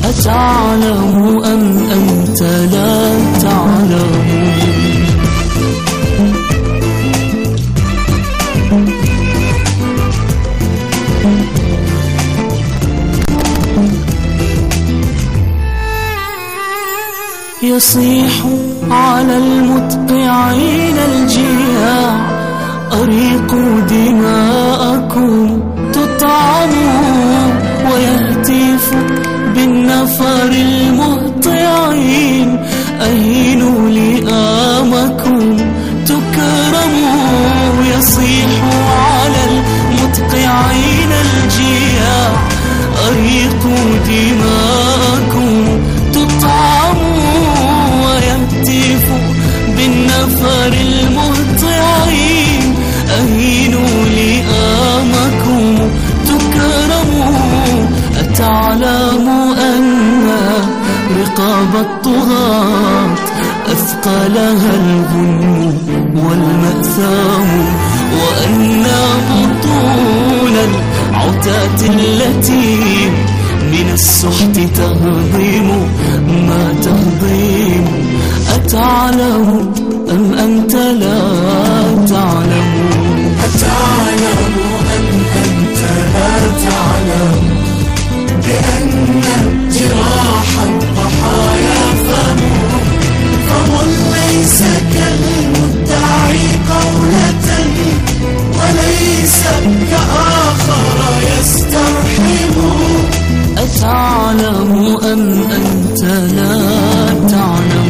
أتعلم أم أنت لا تعلم؟ يصيح على المتقعين الجياع أريقوا دماءكم تطعموا، ويهتف بالنفر المهطعين أهينوا لئامكم تكرموا. يصيح على المتقعين الجياع أريقوا دماءكم تطعموا، ويهتف بالنفر المهطعين أهينوا لئامكم تكرموا. أتعلم أن رقاب الطغاة أثقلها الغنم والمأثام، وأن بطون العتاة التي من السحت تهضم ما تهضم. أتعلم أم أنت لا تعلم؟ أتعلم أم أنت لا تعلم بأن جراح الضحايا فم ليس كالمدعي قولة، وليس كآخر يسترحم. أتعلم أم أنت لا تعلم؟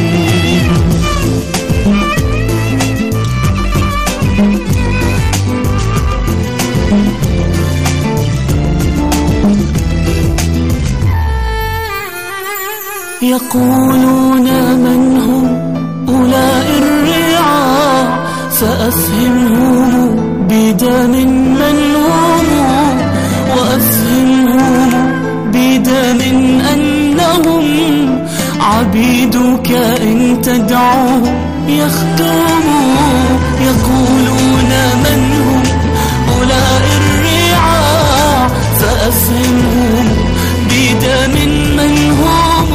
يقولون من هم أولئك الرعاع، فأفهمهم بدم من هم، وأفهمهم بدم أنهم عبيدك إن تدعوهم يخدموا. يقولون من هم أولئك الرعاع، فأفهمهم بدم من هم،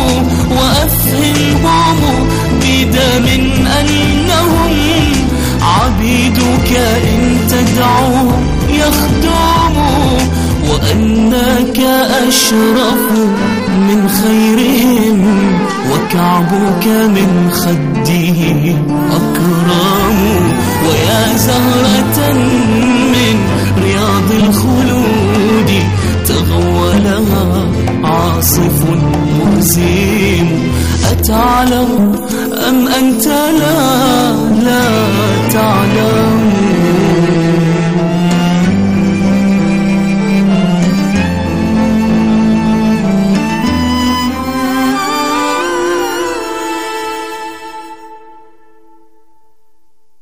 وأفهمهم بدم أنهم عبيدك إن تدعوهم يخدموا، وأنك أشرف من خيرهم، وكعبك من خده أكرم. ويا زهرة من رياض الخلود تغولها عاصف مهزيم. أتعلم أم أنت لا تعلم؟